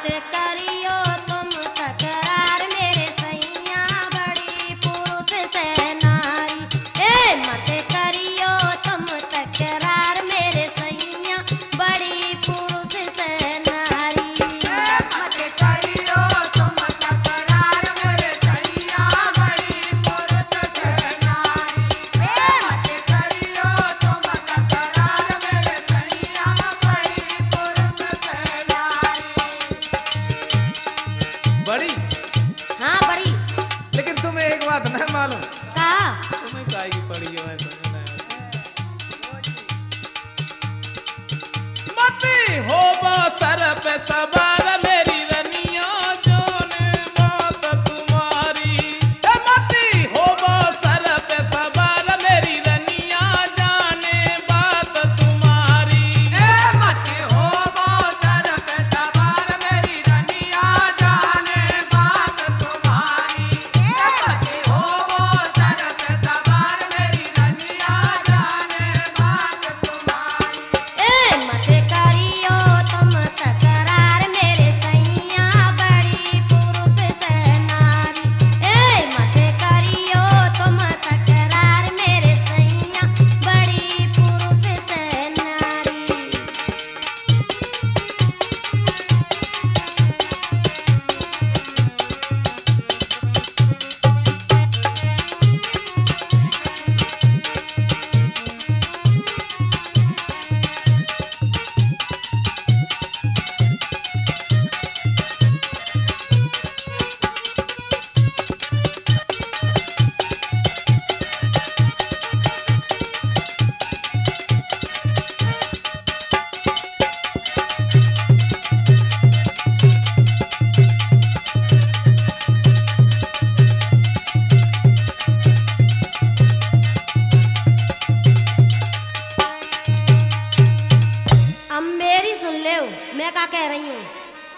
करियो तुम तकरार मेरे सैया बड़ी पुरुष से नारी। ए मत करियो तुम तकरार मेरे सैया बड़ी पुरुष से नारी। मत करियो तुम तकरार मेरे सैया बड़ी पुरुष से नारी। मत करियो तुम तकरार मेरे सैया बड़ी पुरुष से नारी। बड़ी हाँ बड़ी। लेकिन तुम्हें एक बात नहीं मालूम, का तुम्हें काहे की पड़ी है मैं समझ नहीं आता। मती होबो सर पे सवार मेरी रनिया जाने बात तुम्हारी। ए मती होबो सर पे सवार मेरी रनिया जाने बात तुम्हारी। मत होबो सर पे सवार मेरी रनिया जाने बात तुम्हारी। मत होबो सर पे सवार मेरी रनिया जाने बात तुम्हारी। ए मत करियो तुम तकरार मेरे सैया बड़ी पुरुष से नारी। ए मत करियो तुम तकरार मेरे सैया बड़ी पुरुष से नारी। अब मेरी सुन ले, मैं क्या कह रही हूँ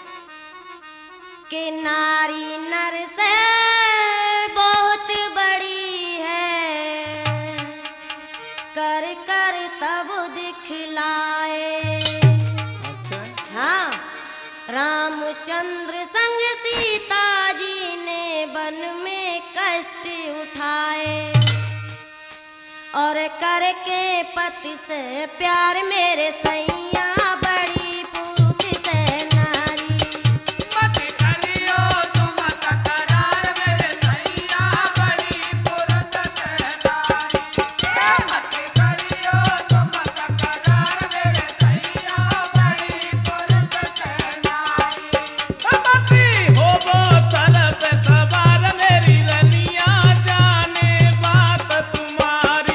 कि नारी नर से बहुत बड़ी है, कर कर तब दिखलाए। अच्छा हाँ, रामचंद्र संग सीता जी ने वन में कष्ट उठाए और करके पति से प्यार मेरे सैया बड़ी पुरुष से नारी। मत करियो तुम तकरार मेरे सैया बड़ी पुरुष से नारी। मत करियो तुम तकरार मेरे सैया बड़ी पुरुष से नारी। मती होबो सर पे सवार मेरी रनिया जाने बात तुम्हारी।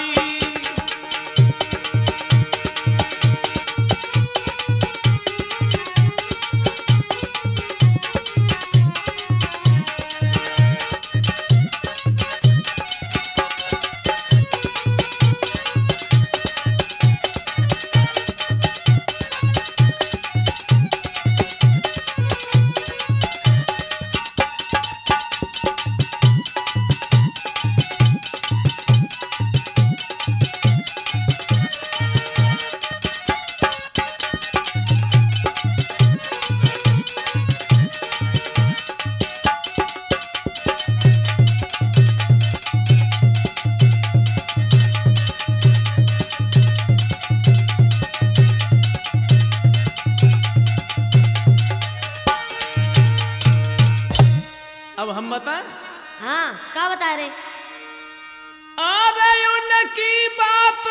अब हम बताएं, हाँ, क्या बता रहे? अरे उनकी बात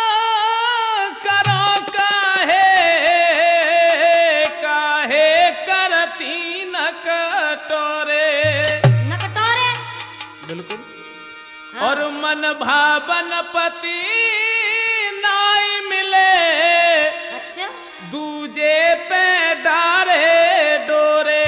करो काहे काहे करती न कटोरे। नकटोरे? बिल्कुल। हाँ। और मन भावन पति नाई मिले, अच्छा, दूजे पे डारे डोरे।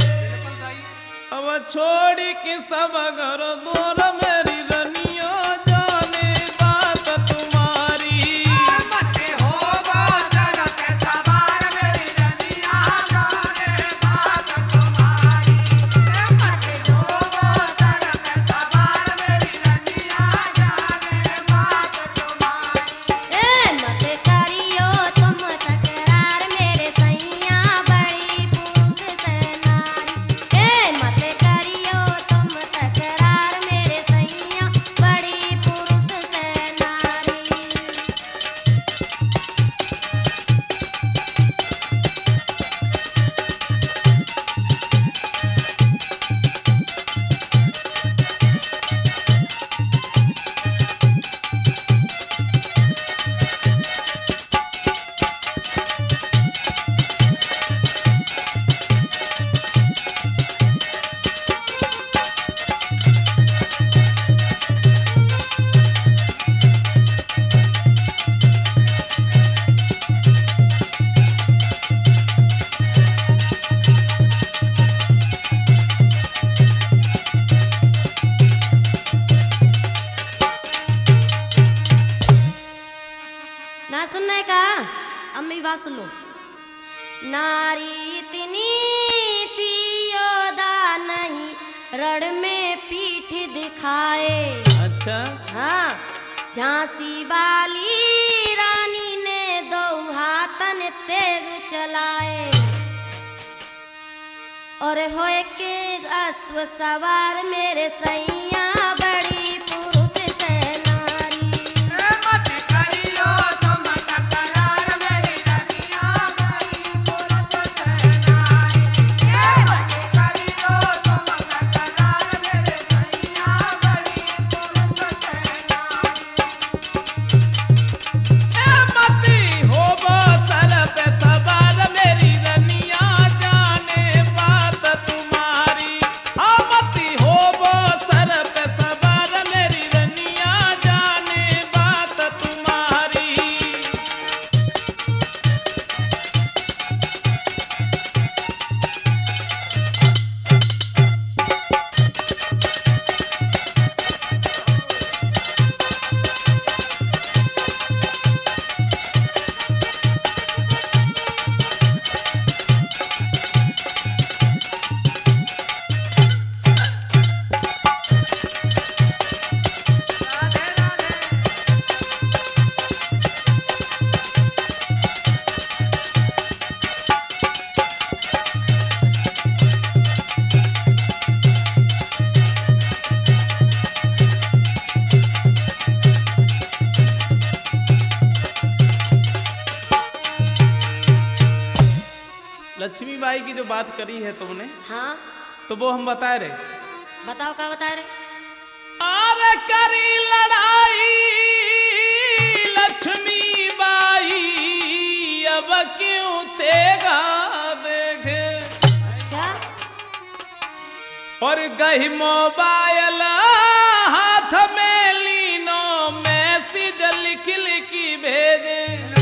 अब छोड़ी कि सब घर दूर मेरी रनिया जाने बात तुम्हारी। मत होबो सर पे सवार मेरी रनिया जाने बात तुम्हारी। मत होबो सर पे सवार मेरी रनिया जाने बात तुम्हारी। ए मत करियो तुम तकरार मेरे सैया बड़ी पुरुष से अच्छा हाँ, झांसी वाली रानी ने दो हाथन तेग चलाए और होए के अश्व सवार मेरे सैया बड़ी पुरुष से नारी। मत करियो तुम तकरार मेरी रनिया बड़ी पुरुष से नारी। मत करियो तुम तकरार मेरे सैया बड़ी पुरुष से नारी। मती होबो सर पे सवार मेरी रनिया जाने बात तुम्हारी। मती होबो सर पे सवार मेरी रनिया जाने बात तुम्हारी। राधे राधे। लक्ष्मीबाई की जो बात करी है तुमने, हाँ, तो वो हम बताए रहे। बताओ क्या बता रहे। आरे करी लड़ाई लक्ष्मीबाई अब क्यों तेगा देखे। अच्छा, और गई मोबाइल हाथ में लीनो मैसेज लिख लिखी भेजे।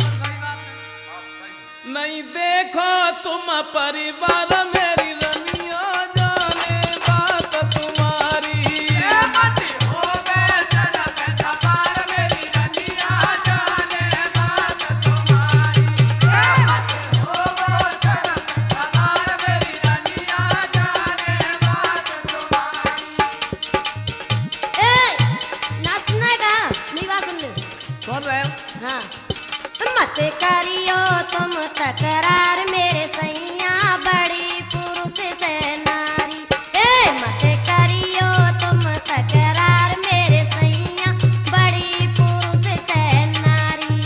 नहीं देखो तुम परिवार मेरी रनिया जाने बात तुम्हारी। मत होबे सर पे सवार मेरी रनिया जाने बात तुम्हारी। मत होबो सर पे सवार मेरी रनिया जाने बात तुम्हारी। ए, ना सुना का मेरी बात सुन ले। सुन रहे हो? हाँ, मत करियो तुम तकरार मेरे सैया बड़ी पुरुष से नारी। ए, मत करियो तुम तकरार मेरे सैया बड़ी पुरुष से नारी।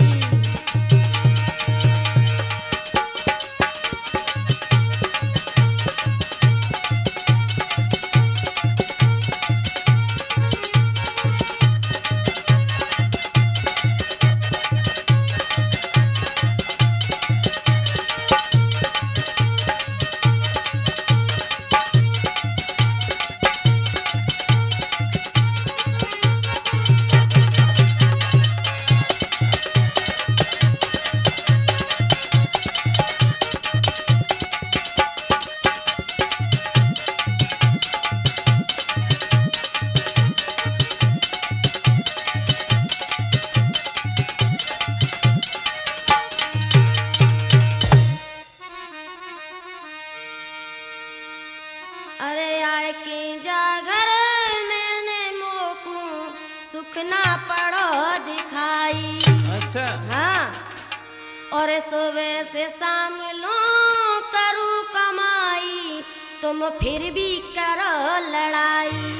अरे आए के जा घर मैंने मोकू सुख ना पड़ो दिखाई। अच्छा हाँ, और सुबह से शाम लो करूँ कमाई तुम फिर भी करो लड़ाई।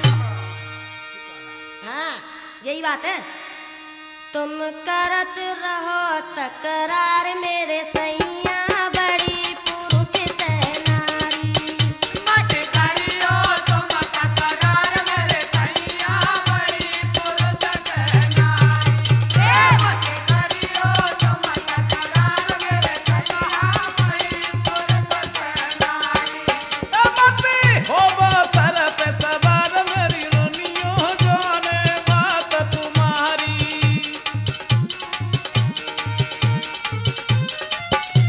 हाँ, यही बात है। तुम करत रहो तकरार मेरे सैया बड़ी पुरुष से नारी। मत करियो तुम तकरार मेरे सैया बड़ी पुरुष से नारी। मत करियो तुम तकरार मेरे सैया बड़ी पुरुष से नारी। मती होबो सर पे सवार मेरी रनिया जाने बात तुम्हारी।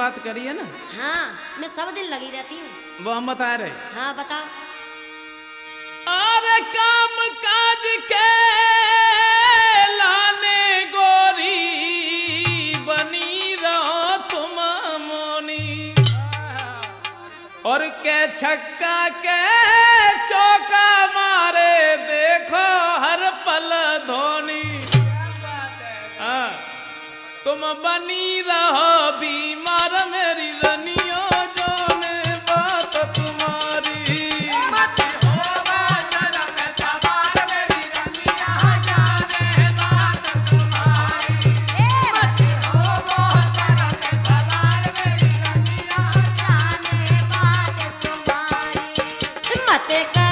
बात करी है ना, हाँ मैं सब दिन लगी रहती हूँ। वो हम बता रहे। हाँ बता। अरे काम काज के लाने गोरी बनी रहो तुम मोनी, और के छक्का के चौका मारे देखो हर पल धोनी। हाँ, तुम बनी रहो बीमार मेरी रनियो जाने बात तुम्हारी। मत होगा जन्म सवार मेरी रनिया जाने बात तुम्हारी। मत होगा जन्म सवार मेरी रनिया जाने बात तुम्हारी। मत कर